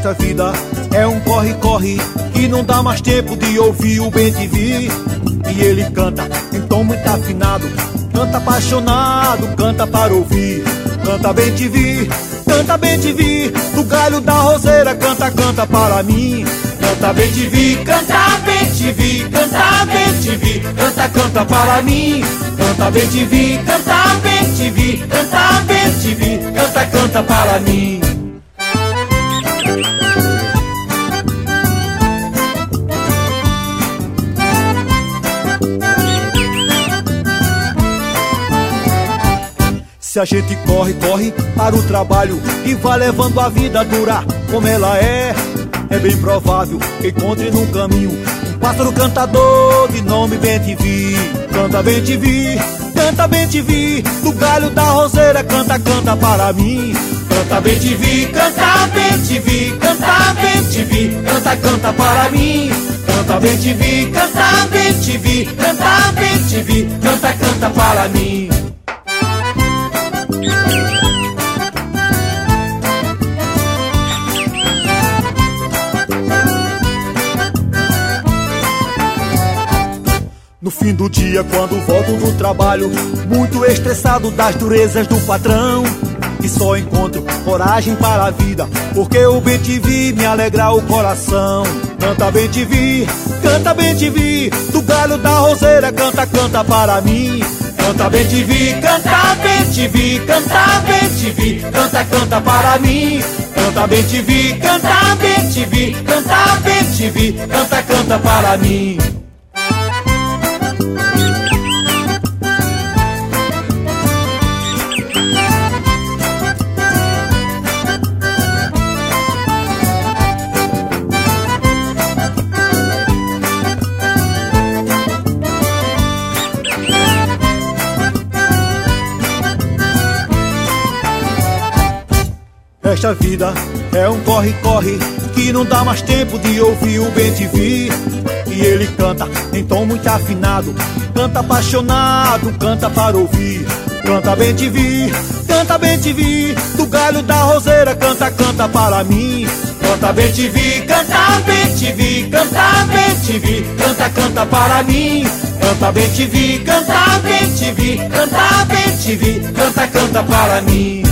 Esta vida é um corre-corre que não dá mais tempo de ouvir o bem-te-vi. E ele canta em tom muito afinado, canta apaixonado, canta para ouvir. Canta bem-te-vi, canta bem-te-vi, do galho da roseira, canta, canta para mim. Canta bem-te-vi, canta bem-te-vi, canta bem-te-vi, canta, canta para mim. Canta bem-te-vi, canta bem-te-vi, canta bem-te-vi, canta, canta para mim. Se a gente corre, corre para o trabalho e vai levando a vida dura como ela é bem provável que encontre no caminho um pássaro cantador de nome bem-te-vi. Canta bem-te-vi, canta bem-te-vi, do galho da roseira, canta, canta para mim. Canta bem-te-vi, canta bem-te-vi, canta bem-te-vi, canta, canta para mim. Canta bem-te-vi, canta bem-te-vi, canta bem-te-vi, canta, canta para mim. No fim do dia, quando volto do trabalho, muito estressado das durezas do patrão, e só encontro coragem para a vida, porque o bem-te-vi me alegra o coração. Canta bem-te-vi, canta bem-te-vi, do galho da roseira, canta, canta para mim. Canta bem-te-vi, canta bem-te-vi, canta bem-te-vi, canta, canta para mim. Canta bem-te-vi, canta bem-te-vi, canta bem-te-vi, canta, canta para mim. Esta vida é um corre-corre que não dá mais tempo de ouvir o bem-te-vi. E ele canta em tom muito afinado, canta apaixonado, canta para ouvir. Canta bem-te-vi, canta bem-te-vi, do galho da roseira, canta, canta para mim. Canta bem-te-vi, canta bem-te-vi, canta bem-te-vi, canta, canta para mim. Canta bem-te-vi, canta bem-te-vi, canta bem-te-vi, canta, canta para mim.